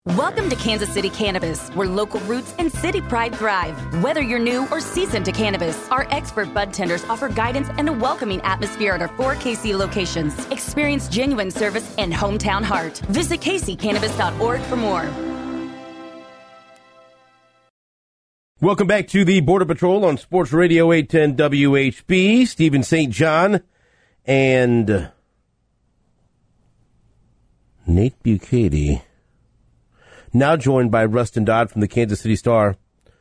Welcome to Kansas City Cannabis, where local roots and city pride thrive. Whether you're new or seasoned to cannabis, our expert bud tenders offer guidance and a welcoming atmosphere at our 4 KC locations. Experience genuine service and hometown heart. Visit kccannabis.org for more. Welcome back to the Border Patrol on Sports Radio 810 WHB. Stephen St. John and Nate Bukaty. Now joined by Rustin Dodd from the Kansas City Star.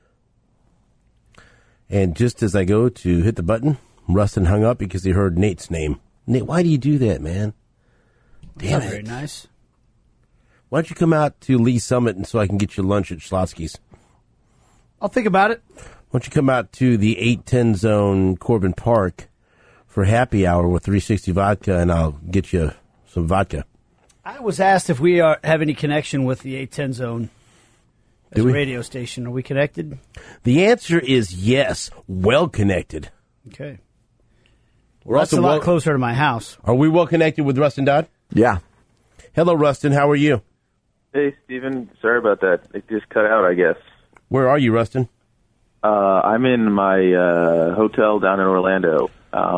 And just as I go to hit the button, Rustin hung up because he heard Nate's name. Nate, why do you do that, man? Damn it. Very nice. Why don't you come out to Lee Summit and so I can get you lunch at Schlotsky's? I'll think about it. Why don't you come out to the 810 zone, Corbin Park, for happy hour with 360 vodka, and I'll get you some vodka. I was asked if we have any connection with the 810 zone as a radio station. Are we connected? The answer is yes. Well connected. Okay. We're That's also a lot closer to my house. Are we well connected with Rustin Dodd? Yeah. Hello, Rustin. How are you? Hey, Stephen. Sorry about that. It just cut out, I guess. Where are you, Rustin? I'm in my hotel down in Orlando.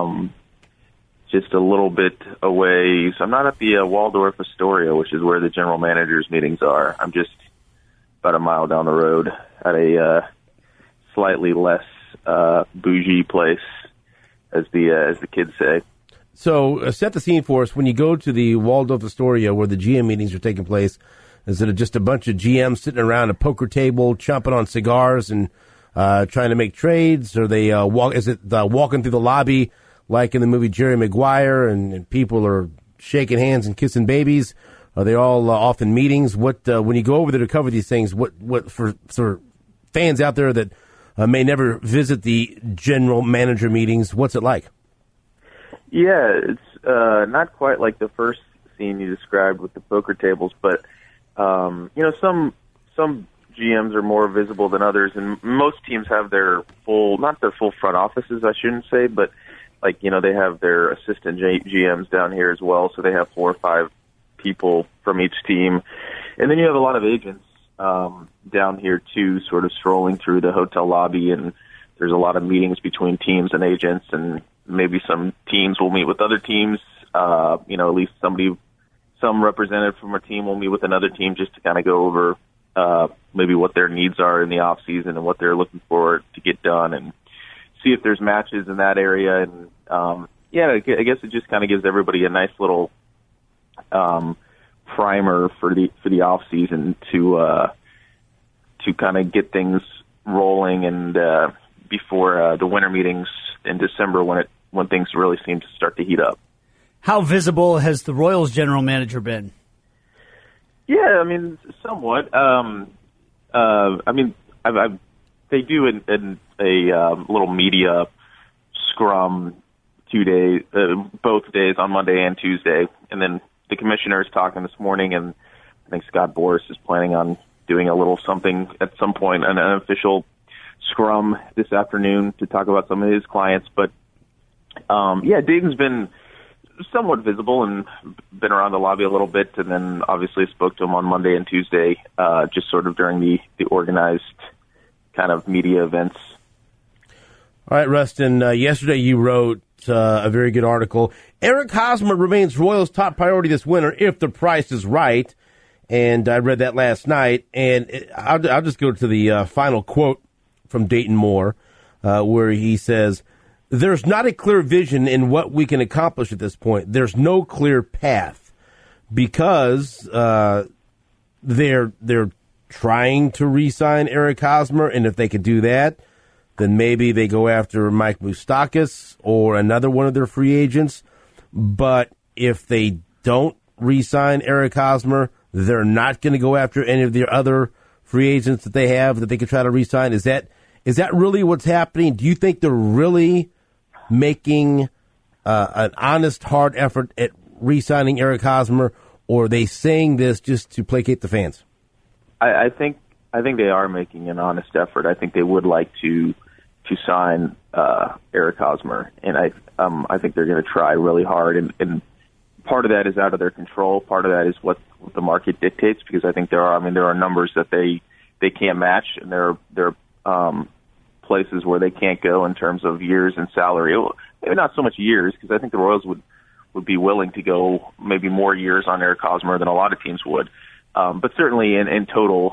Just a little bit away. So I'm not at the Waldorf Astoria, which is where the general manager's meetings are. I'm just about a mile down the road at a slightly less bougie place, as the kids say. So set the scene for us. When you go to the Waldorf Astoria, where the GM meetings are taking place, is it just a bunch of GMs sitting around a poker table, chomping on cigars and trying to make trades? Or they walking through the lobby like in the movie Jerry Maguire, and people are shaking hands and kissing babies? Are they all off in meetings? What when you go over there to cover these things, what for fans out there that may never visit the general manager meetings, what's it like? Yeah, it's not quite like the first scene you described with the poker tables, but some GMs are more visible than others, and most teams have not their full front offices, I shouldn't say, but they have their assistant GMs down here as well, so they have 4 or 5 people from each team. And then you have a lot of agents down here, too, sort of strolling through the hotel lobby, and there's a lot of meetings between teams and agents, and maybe some teams will meet with other teams. At least some representative from a team will meet with another team just to kind of go over maybe what their needs are in the off season and what they're looking for to get done, and see if there's matches in that area. And I guess it just kind of gives everybody a nice little primer for the off season to kind of get things rolling, and before the winter meetings in December when things really seem to start to heat up. How visible has the Royals general manager been? Yeah, I mean, somewhat. They do a little media scrum 2 days, both days on Monday and Tuesday, and then the commissioner is talking this morning, and I think Scott Boras is planning on doing a little something at some point, an unofficial scrum this afternoon to talk about some of his clients. But Dayton's been somewhat visible and been around the lobby a little bit, and then obviously spoke to him on Monday and Tuesday, just sort of during the organized kind of media events. All right, Rustin, yesterday you wrote a very good article. Eric Hosmer remains Royals' top priority this winter if the price is right, and I read that last night, and I'll just go to the final quote from Dayton Moore, where he says, "There's not a clear vision in what we can accomplish at this point. There's no clear path because they're trying to re-sign Eric Hosmer, and if they could do that, then maybe they go after Mike Moustakas or another one of their free agents. But if they don't re-sign Eric Hosmer, they're not going to go after any of the other free agents that they have that they could try to re-sign." Is that really what's happening? Do you think they're really making an honest, hard effort at re-signing Eric Hosmer, or are they saying this just to placate the fans? I think they are making an honest effort. I think they would like to sign Eric Hosmer, and I think they're going to try really hard. And part of that is out of their control. Part of that is what the market dictates, because I think there are numbers that they can't match, and there are places where they can't go in terms of years and salary. Maybe not so much years, because I think the Royals would be willing to go maybe more years on Eric Hosmer than a lot of teams would. But certainly in total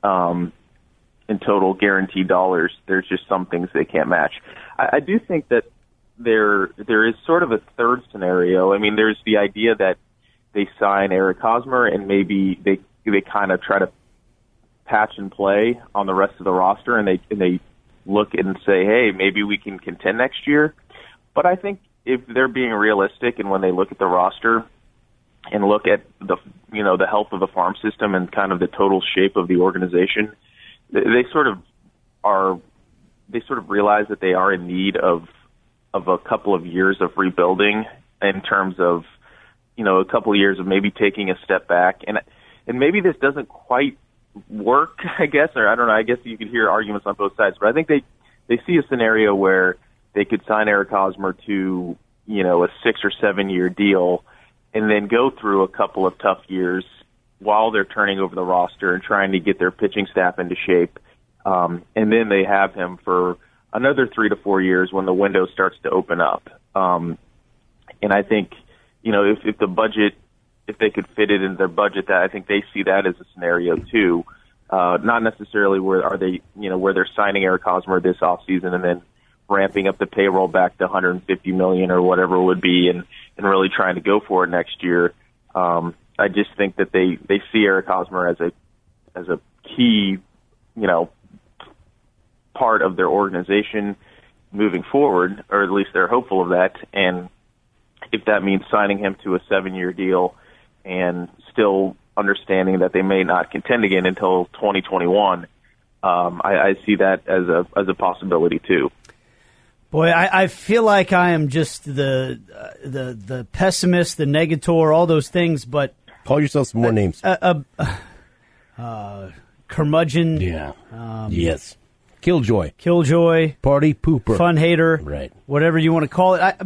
guaranteed dollars, there's just some things they can't match. I do think that there is sort of a third scenario. I mean, there's the idea that they sign Eric Hosmer and maybe they kind of try to patch and play on the rest of the roster, and they look and say, hey, maybe we can contend next year. But I think if they're being realistic, and when they look at the roster and look at the health of the farm system and kind of the total shape of the organization, they sort of realize that they are in need of a couple of years of rebuilding, in terms of, a couple of years of maybe taking a step back. And maybe this doesn't quite work, I guess, or I don't know. I guess you could hear arguments on both sides, but I think they see a scenario where they could sign Eric Hosmer to, a 6 or 7 year deal, and then go through a couple of tough years while they're turning over the roster and trying to get their pitching staff into shape. And then they have him for another 3 to 4 years when the window starts to open up. And I think, if the budget, if they could fit it in their budget, that I think they see that as a scenario too. Not necessarily where they're signing Eric Hosmer this offseason and then ramping up the payroll back to $150 million or whatever it would be, and really trying to go for it next year. I just think that they see Eric Hosmer as a key, part of their organization moving forward, or at least they're hopeful of that. And if that means signing him to a 7-year deal and still understanding that they may not contend again until 2021, I see that as a possibility too. Boy, I feel like I am just the pessimist, the negator, all those things, but call yourself some more names. Curmudgeon. Yeah. Yes. Killjoy. Party pooper. Fun hater. Right. Whatever you want to call it.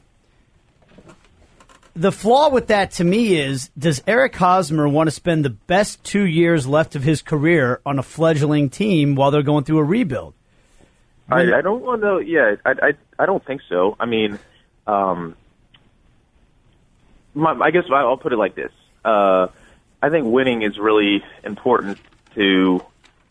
The flaw with that to me is, does Eric Hosmer want to spend the best 2 years left of his career on a fledgling team while they're going through a rebuild? I don't want to. Yeah, I don't think so. I mean, I guess I'll put it like this. I think winning is really important to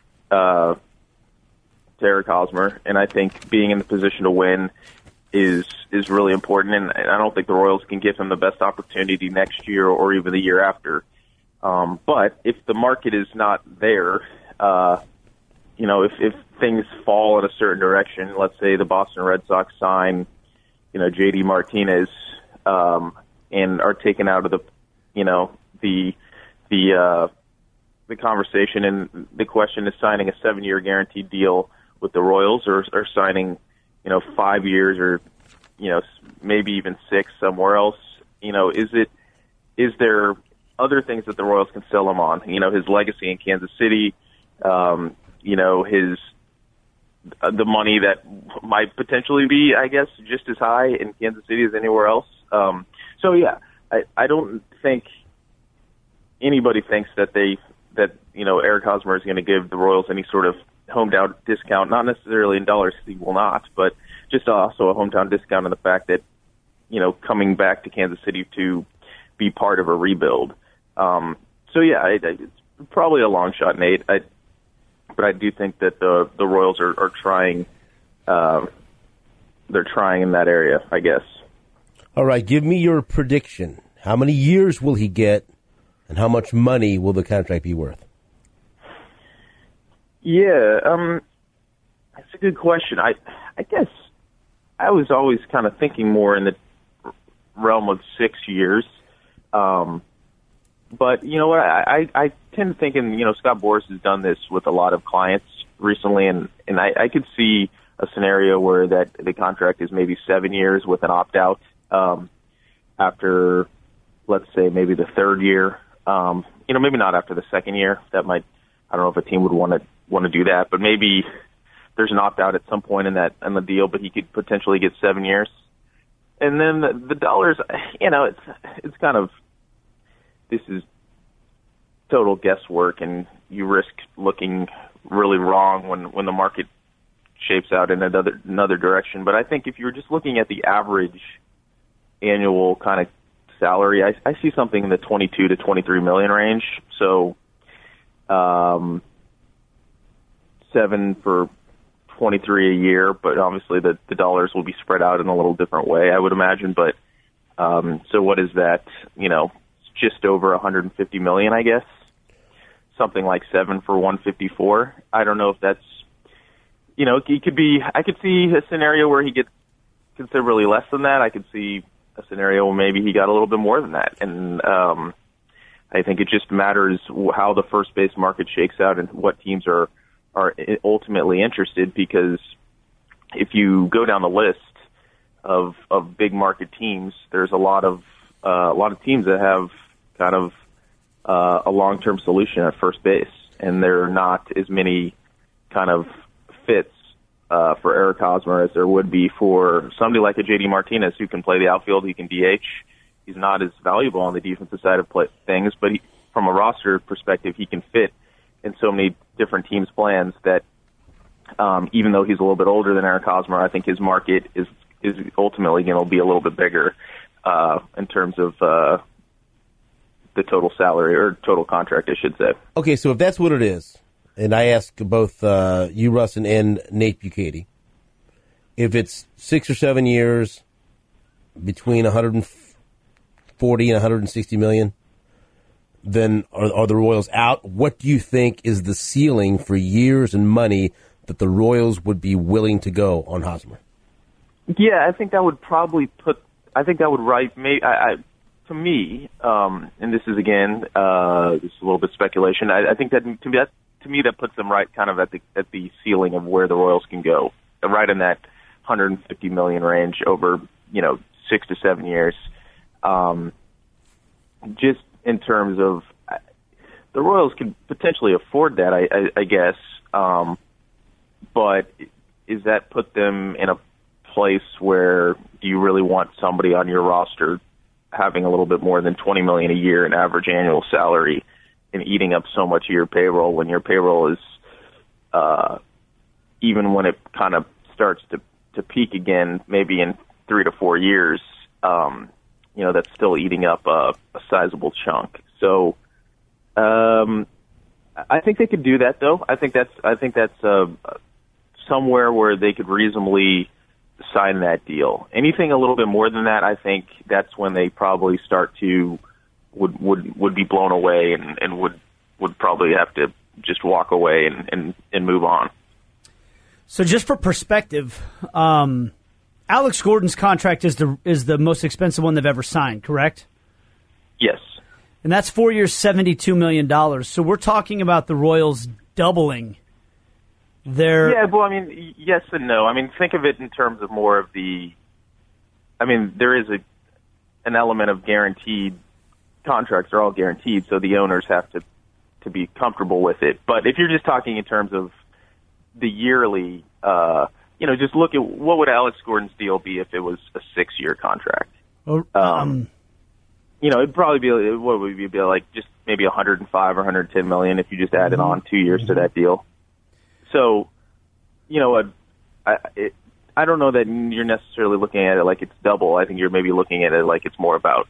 Eric Hosmer, and I think being in the position to win is really important. And I don't think the Royals can give him the best opportunity next year or even the year after. But if the market is not there, if things fall in a certain direction, let's say the Boston Red Sox sign, J.D. Martinez, and are taken out of the conversation, and the question is signing a 7-year guaranteed deal with the Royals, or signing, 5 years, or, maybe even 6 somewhere else. Is there other things that the Royals can sell him on? His legacy in Kansas City, the money that might potentially be, I guess, just as high in Kansas City as anywhere else. I don't think anybody thinks that Eric Hosmer is going to give the Royals any sort of hometown discount, not necessarily in dollars, he will not, but just also a hometown discount in the fact that, coming back to Kansas City to be part of a rebuild. It's probably a long shot, Nate. But I do think that the Royals are trying. They're trying in that area, I guess. All right, give me your prediction. How many years will he get, and how much money will the contract be worth? Yeah, that's a good question. I guess I was always kind of thinking more in the realm of 6 years. But you know what? I tend to think, and Scott Boras has done this with a lot of clients recently, and I could see a scenario where that the contract is maybe 7 years with an opt-out after, let's say, maybe the third year. Maybe not after the second year. That might, I don't know if a team would want to do that, but maybe there's an opt-out at some point in the deal, but he could potentially get 7 years. And then the dollars, it's kind of, this is total guesswork, and you risk looking really wrong when the market shapes out in another direction. But I think if you're just looking at the average annual kind of salary, I see something in the 22 to 23 million range. So, 7 for 23 a year, but obviously the dollars will be spread out in a little different way, I would imagine. But so what is that? Just over 150 million, I guess. Something like 7 for 154. I don't know if that's, it could be. I could see a scenario where he gets considerably less than that. I could see a scenario where maybe he got a little bit more than that. And I think it just matters how the first base market shakes out and what teams are ultimately interested, because if you go down the list of big market teams, there's a lot of teams that have kind of a long-term solution at first base, and there are not as many kind of fits for Eric Hosmer as there would be for somebody like a JD Martinez, who can play the outfield, he can DH. He's not as valuable on the defensive side of things, but from a roster perspective, he can fit in so many different teams' plans that even though he's a little bit older than Eric Hosmer, I think his market is ultimately going to be a little bit bigger in terms of the total salary or total contract, I should say. Okay, so if that's what it is, and I ask both you, Russ, and Nate Bukaty, if it's 6 or 7 years between 140 and 160 million, then are the Royals out? What do you think is the ceiling for years and money that the Royals would be willing to go on Hosmer? Yeah, I think that would probably to me, and this is again, this is a little bit speculation. I think that to me that puts them right kind of at the ceiling of where the Royals can go, right in that 150 million range over 6 to 7 years. Just in terms of the Royals could potentially afford that, I guess. But is that put them in a place where do you really want somebody on your roster having a little bit more than $20 million a year in average annual salary and eating up so much of your payroll when your payroll is, even when it kind of starts to peak again, maybe in 3 to 4 years, that's still eating up a sizable chunk. So, I think they could do that, though. I think that's somewhere where they could reasonably sign that deal. Anything a little bit more than that, I think that's when they probably start to would be blown away and would probably have to just walk away and move on. So, just for perspective, Alex Gordon's contract is the most expensive one they've ever signed, correct? Yes. And that's 4 years, $72 million. So we're talking about the Royals doubling their... Yeah, well, I mean, yes and no. I mean, think of it in terms of more of the... I mean, there is an element of guaranteed contracts. Are all guaranteed, so the owners have to be comfortable with it. But if you're just talking in terms of the yearly... just look at what would Alex Gordon's deal be if it was a 6-year contract. It'd probably be what would it be like just maybe 105 or 110 million if you just added on 2 years to that deal. So, I don't know that you're necessarily looking at it like it's double. I think you're maybe looking at it like it's more about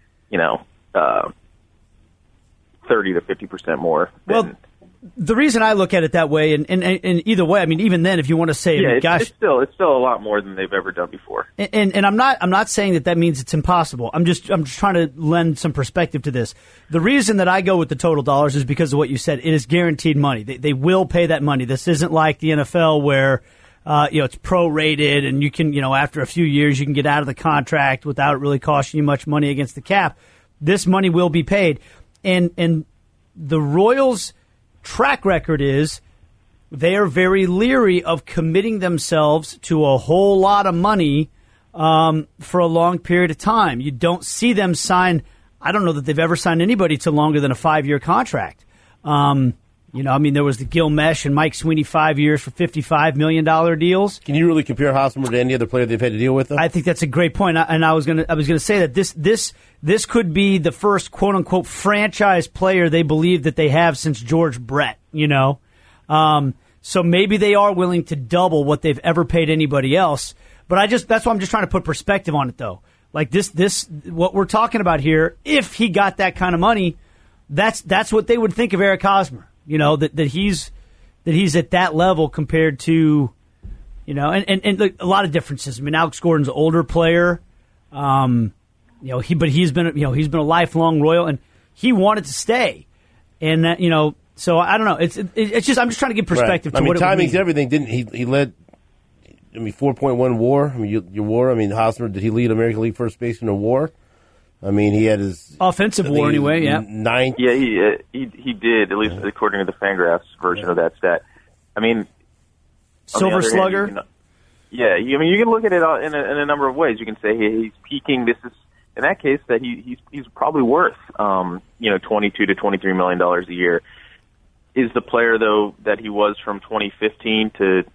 30 to 50% more. The reason I look at it that way, and either way, I mean, even then, if you want to say, it's still a lot more than they've ever done before. And I'm not saying that means it's impossible. I'm just trying to lend some perspective to this. The reason that I go with the total dollars is because of what you said. It is guaranteed money. They will pay that money. This isn't like the NFL where it's prorated and you can after a few years you can get out of the contract without it really costing you much money against the cap. This money will be paid, and the Royals' track record is they are very leery of committing themselves to a whole lot of money for a long period of time. You don't see them sign. I don't know that they've ever signed anybody to longer than a 5-year contract. I mean, there was the Gil Mesh and Mike Sweeney 5 years for $55 million deals. Can you really compare Hosmer to any other player they've had to deal with, though? I think that's a great point. And I was gonna say that this could be the first quote unquote franchise player they believe that they have since George Brett. So maybe they are willing to double what they've ever paid anybody else. But that's why I'm just trying to put perspective on it, though. Like this, what we're talking about here. If he got that kind of money, that's what they would think of Eric Hosmer. That he's at that level compared to, and look, a lot of differences. I mean, Alex Gordon's an older player. He's been a lifelong Royal, and he wanted to stay, and so I don't know. It's just I'm just trying to give perspective. Right. To what timing's everything. Didn't he led? 4.1 WAR. Your WAR. Hosmer, did he lead American League first base in a WAR? He had his offensive WAR anyway. Yeah, ninth. Yeah, he did, at least according to the Fangraphs version of that stat. Silver Slugger. You can look at it in a number of ways. You can say he's peaking. This is in that case that he's probably worth $22 to $23 million a year. Is the player though that he was from 2015 to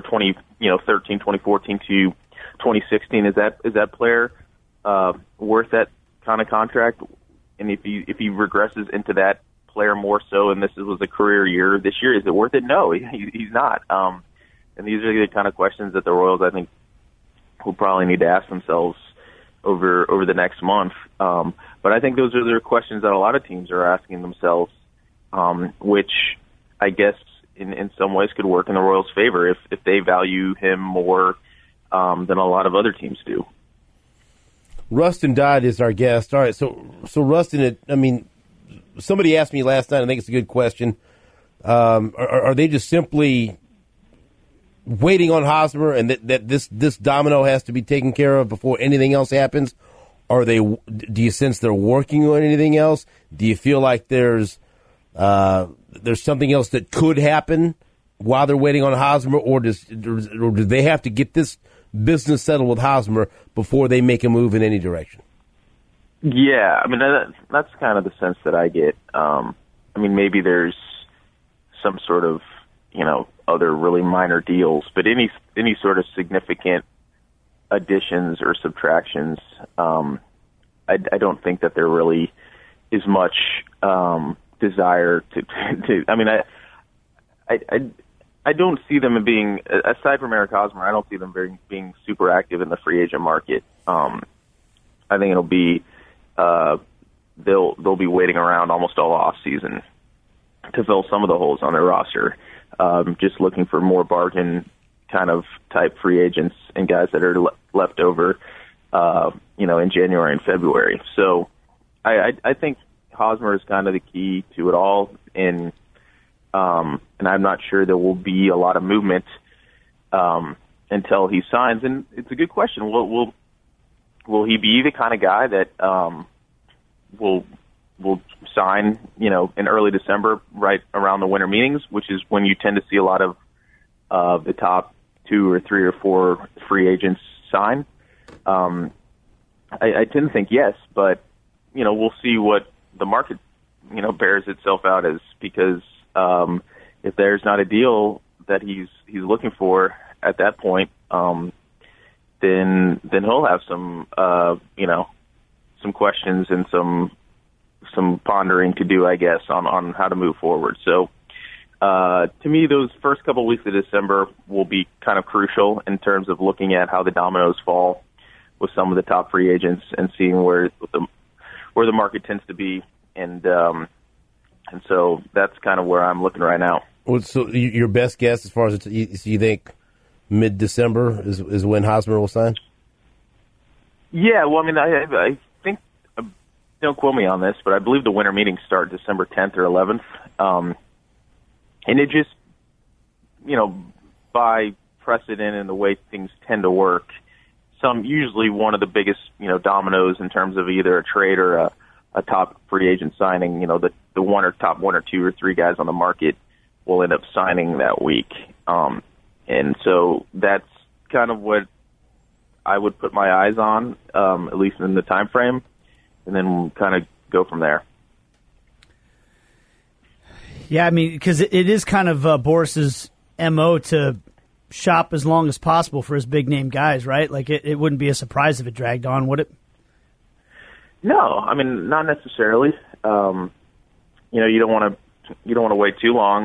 2014 to 2016? Is that player worth that kind of contract? And if he regresses into that player more so, and this was a career year this year, is it worth it? No, he's not. And these are the kind of questions that the Royals, I think, will probably need to ask themselves over the next month. But I think those are the questions that a lot of teams are asking themselves, which I guess in some ways could work in the Royals' favor if they value him more than a lot of other teams do. Rustin Dodd is our guest. All right, so Rustin, somebody asked me last night, I think it's a good question. Are they just simply waiting on Hosmer and that this domino has to be taken care of before anything else happens? Do you sense they're working on anything else? Do you feel like there's something else that could happen while they're waiting on Hosmer, or do they have to get this business settled with Hosmer before they make a move in any direction? Yeah, that's kind of the sense that I get. Maybe there's some sort of, other really minor deals, but any sort of significant additions or subtractions, I don't think that there really is much desire to. I don't see them being, aside from Eric Hosmer, I don't see them being super active in the free agent market. I think it'll be they'll be waiting around almost all off season to fill some of the holes on their roster, just looking for more bargain kind of type free agents and guys that are left over, in January and February. So I think Hosmer is kind of the key to it all, and I'm not sure there will be a lot of movement until he signs. And it's a good question. Will he be the kind of guy that will sign, in early December, right around the winter meetings, which is when you tend to see a lot of the top 2 or 3 or 4 free agents sign? I tend to think yes, but we'll see what the market bears itself out as, because if there's not a deal that he's looking for at that point, then he'll have some some questions and some pondering to do, I guess, on how to move forward. So to me, those first couple of weeks of December will be kind of crucial in terms of looking at how the dominoes fall with some of the top free agents and seeing where the market tends to be, and so that's kind of where I'm looking right now. Well, so your best guess, as far as you think mid-December is when Hosmer will sign? Yeah, well, I think, don't quote me on this, but I believe the winter meetings start December 10th or 11th, and it just, by precedent and the way things tend to work, usually one of the biggest, dominoes in terms of either a trade or a top free agent signing, the top 1 or 2 or 3 guys on the market will end up signing that week. And so that's kind of what I would put my eyes on, at least in the time frame, and then kind of go from there. Yeah, I mean, because it is kind of Boris's MO to shop as long as possible for his big-name guys, right? Like, it wouldn't be a surprise if it dragged on, would it? No, I mean, not necessarily. You don't want to wait too long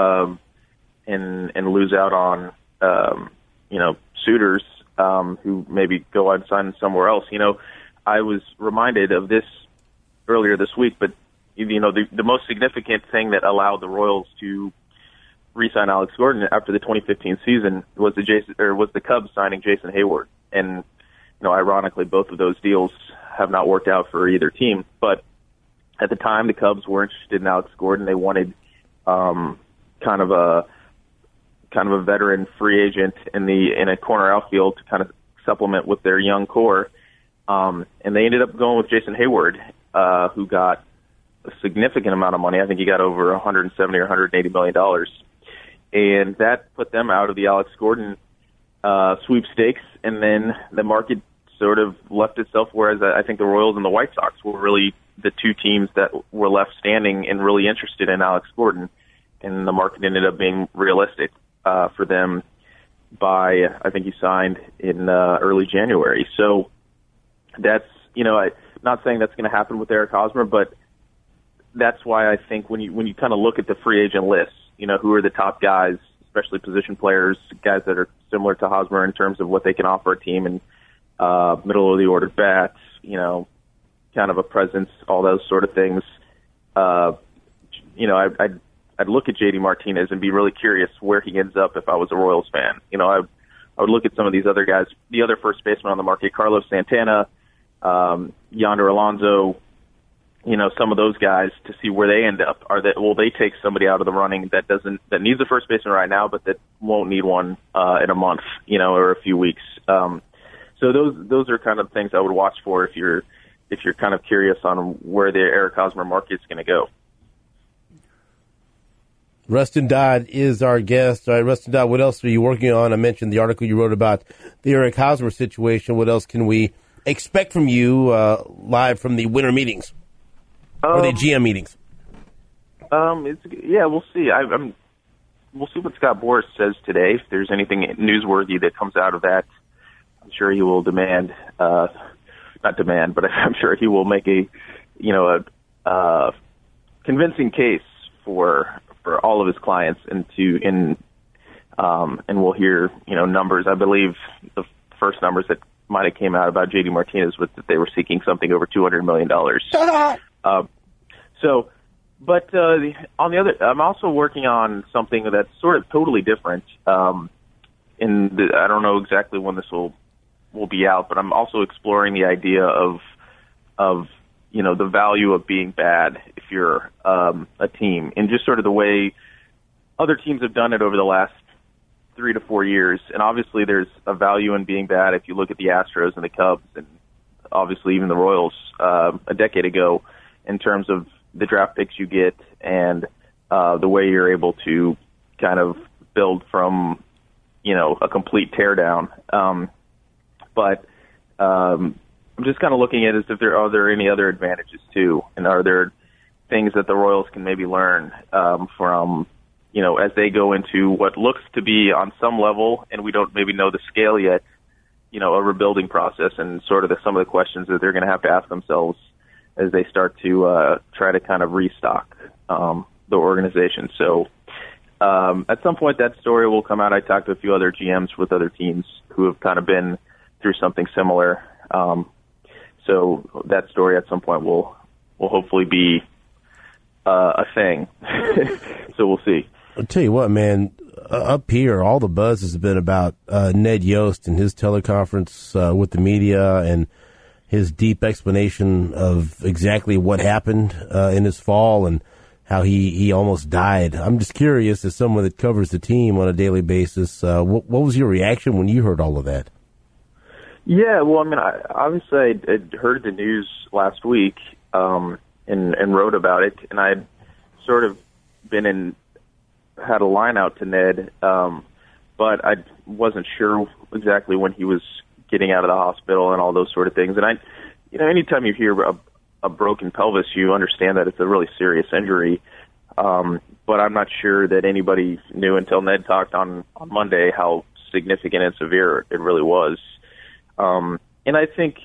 and lose out on suitors who maybe go out and sign somewhere else. I was reminded of this earlier this week, but the most significant thing that allowed the Royals to re-sign Alex Gordon after the 2015 season was the Cubs signing Jason Hayward, and ironically, both of those deals have not worked out for either team. But at the time, the Cubs were interested in Alex Gordon. They wanted kind of a veteran free agent in a corner outfield to kind of supplement with their young core, and they ended up going with Jason Hayward, who got a significant amount of money. I think he got over $170 or $180 million. And that put them out of the Alex Gordon sweepstakes, and then the market sort of left itself, whereas I think the Royals and the White Sox were really the two teams that were left standing and really interested in Alex Gordon, and the market ended up being realistic for them by, I think he signed in early January. So that's, I'm not saying that's going to happen with Eric Hosmer, but that's why I think when you kind of look at the free agent list, who are the top guys, especially position players, guys that are similar to Hosmer in terms of what they can offer a team and middle of the order bats, kind of a presence, all those sort of things. I'd look at JD Martinez and be really curious where he ends up if I was a Royals fan. I would look at some of these other guys, the other first basemen on the market, Carlos Santana, Yonder Alonso, some of those guys, to see where they end up. Will they take somebody out of the running that needs a first baseman right now, but that won't need one in a month, or a few weeks. So those are kind of things I would watch for if you're kind of curious on where the Eric Hosmer market's going to go. Rustin Dodd is our guest. All right, Rustin Dodd, what else are you working on? I mentioned the article you wrote about the Eric Hosmer situation. What else can we expect from you live from the winter meetings or the GM meetings? We'll see. We'll see what Scott Boras says today. If there's anything newsworthy that comes out of that, I'm sure he will not demand, but I'm sure he will make a convincing case for all of his clients and we'll hear, numbers. I believe the first numbers that might have came out about JD Martinez was that they were seeking something over $200 million. On the other, I'm also working on something that's sort of totally different. I don't know exactly when this will be out, but I'm also exploring the idea of the value of being bad if you're a team, and just sort of the way other teams have done it over the last 3 to 4 years. And obviously there's a value in being bad if you look at the Astros and the Cubs, and obviously even the Royals a decade ago, in terms of the draft picks you get and the way you're able to kind of build from, a complete teardown. But I'm just kind of looking at it as if are there any other advantages too, and are there things that the Royals can maybe learn from, as they go into what looks to be on some level, and we don't maybe know the scale yet, a rebuilding process, and sort of some of the questions that they're going to have to ask themselves as they start to try to kind of restock the organization. So at some point that story will come out. I talked to a few other GMs with other teams who have kind of been through something similar. So that story at some point will hopefully be a thing. So we'll see. I'll tell you what, man, up here, all the buzz has been about Ned Yost and his teleconference with the media and his deep explanation of exactly what happened in his fall and how he almost died. I'm just curious, as someone that covers the team on a daily basis, what was your reaction when you heard all of that? Yeah, well, I mean, obviously I heard the news last week and wrote about it, and I'd sort of had a line out to Ned, but I wasn't sure exactly when he was getting out of the hospital and all those sort of things. And anytime you hear a broken pelvis, you understand that it's a really serious injury. But I'm not sure that anybody knew until Ned talked on Monday how significant and severe it really was. And I think,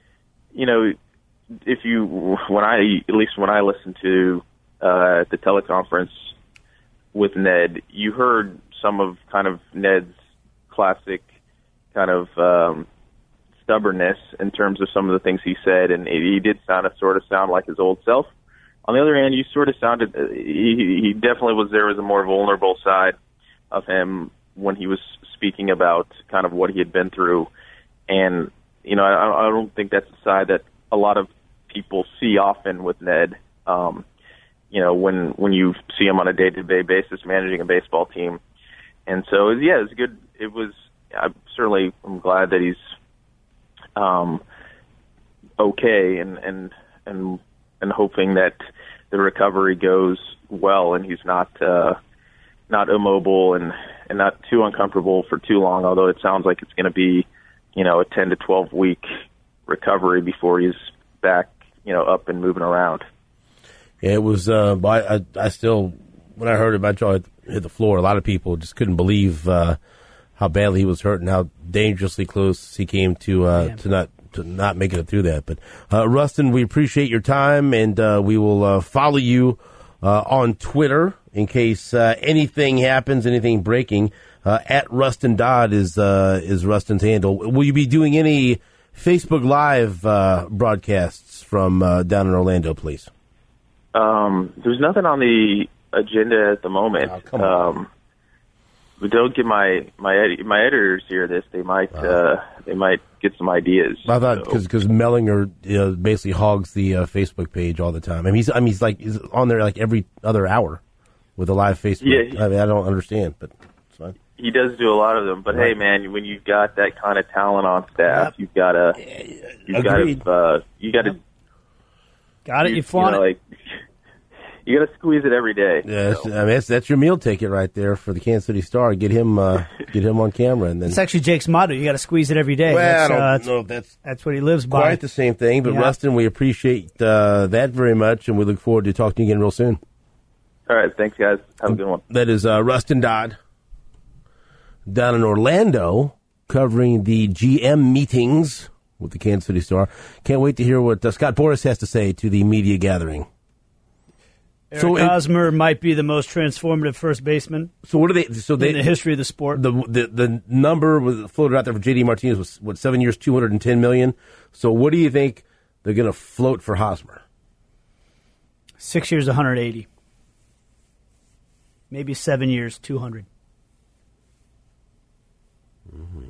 when I listened to the teleconference with Ned, you heard some of kind of Ned's classic kind of stubbornness in terms of some of the things he said, and he did sort of sound like his old self. On the other hand, you sort of sounded, he definitely there was a more vulnerable side of him when he was speaking about kind of what he had been through. And, I don't think that's a side that a lot of people see often with Ned. When you see him on a day-to-day basis managing a baseball team. And so, yeah, it was good. I'm glad that he's okay and hoping that the recovery goes well and he's not immobile and not too uncomfortable for too long, although it sounds like it's going to be, a 10 to 12 week recovery before he's back, up and moving around. Yeah, it was, I still, when I heard it, my jaw hit the floor. A lot of people just couldn't believe how badly he was hurt and how dangerously close he came to not making it through that. But Rustin, we appreciate your time, and we will follow you on Twitter in case anything happens, anything breaking. At Rustin Dodd is Rustin's handle. Will you be doing any Facebook Live broadcasts from down in Orlando, please? There's nothing on the agenda at the moment. Oh, come on. We don't get my editors hear this. They might get some ideas. I thought because Mellinger basically hogs the Facebook page all the time. He's on there like every other hour with a live Facebook. Yeah, I don't understand, but it's fine. He does do a lot of them, but right. Hey, man, when you've got that kind of talent on staff, you've got to you flaunt it. You got to squeeze it every day. Yeah, so. That's your meal ticket right there for the Kansas City Star. Get him on camera, and then it's actually Jake's motto. You got to squeeze it every day. Well, I don't know if that's what he lives by. Quite the same thing, but Rustin, we appreciate that very much, and we look forward to talking to you again real soon. All right, thanks, guys. Have a good one. That is Rustin Dodd down in Orlando, covering the GM meetings with the Kansas City Star. Can't wait to hear what Scott Boras has to say to the media gathering. Eric Hosmer might be the most transformative first baseman. So what do they? So in the history of the sport, the number was floated out there for JD Martinez was what, 7 years, $210 million. So what do you think they're going to float for Hosmer? 6 years, 180. Maybe 7 years, 200. Mm-hmm.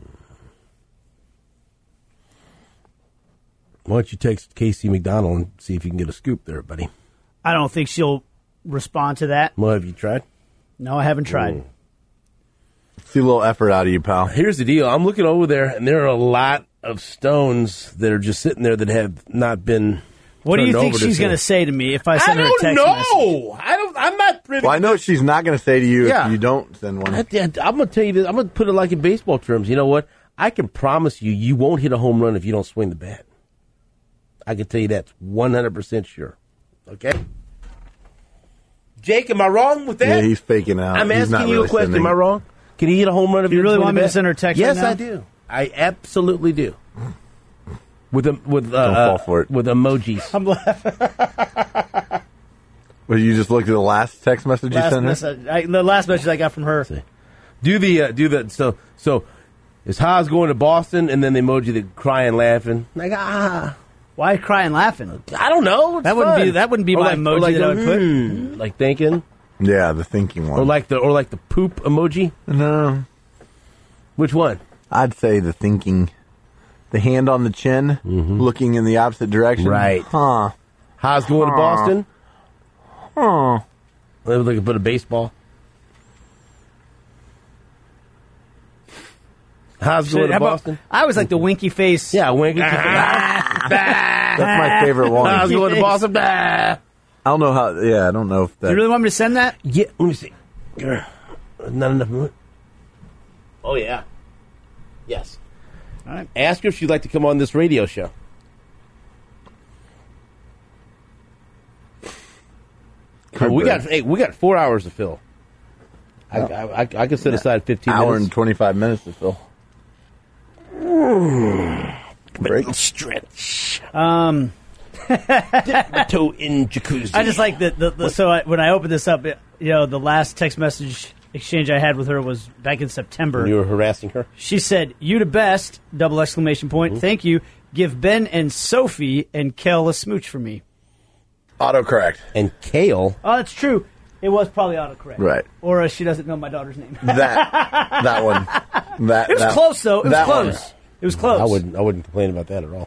Why don't you text Casey McDonald and see if you can get a scoop there, buddy? I don't think she'll respond to that. Well, have you tried? No, I haven't tried. See a little effort out of you, pal. Here's the deal. I'm looking over there, and there are a lot of stones that are just sitting there that have not been. What do you think she's going to say to me if I send her a text message? I'm not privy. Well, I know she's not going to say to you if you don't send one. I'm going to tell you this. I'm going to put it like in baseball terms. You know what? I can promise you won't hit a home run if you don't swing the bat. I can tell you that's 100% sure. Okay? Jake, am I wrong with that? Yeah, he's faking out. I'm asking you a question. Am I wrong? Can he hit a home run if you really want me to send her a text yes, right now? I do. I absolutely do. Don't fall for it. With emojis. I'm laughing. Well, you just looked at the last text message you sent her? The last message I got from her. Do the so is Haas going to Boston and then the emoji the crying laughing like Why cry and laughing? I don't know. That wouldn't be my emoji that I would put. Like thinking. Yeah, the thinking one. Or like the poop emoji. No. Which one? I'd say the thinking. The hand on the chin, looking in the opposite direction. Right. Huh. Haas going to Boston. Huh. Maybe they could put a baseball. Haas going to Boston. I was like the winky face. Yeah, winky face. That's my favorite one. Haas going to Boston. I don't know how. Yeah, I don't know if that. Do you really want me to send that? Yeah, let me see. Not enough. Oh yeah. Yes. All right. Ask her if she'd like to come on this radio show. We got 4 hours to fill. I could set aside 15 hour minutes. and 25 minutes to fill. Break stretch. Dip my toe in jacuzzi. I just like when I opened this up, the last text message exchange I had with her was back in September. You were harassing her? She said, "You the best!" ! Thank you. Give Ben and Sophie and Kel a smooch for me. Autocorrect. And Kale. Oh, that's true. It was probably autocorrect. Right. Or she doesn't know my daughter's name. That one. It was close, though. It was close. One. It was close. I wouldn't complain about that at all.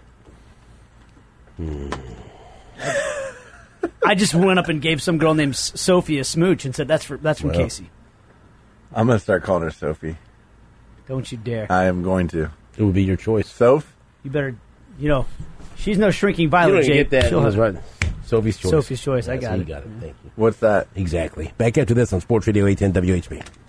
I just went up and gave some girl named Sophie a smooch and said, that's from Casey. I'm going to start calling her Sophie. Don't you dare. I am going to. It would be your choice. Soph? You better, she's no shrinking violet, You don't Jake. get that. That's right. Sophie's choice. Sophie's choice. I got it. You got it. Thank you. What's that? Exactly. Back after this on Sports Radio 810 WHB.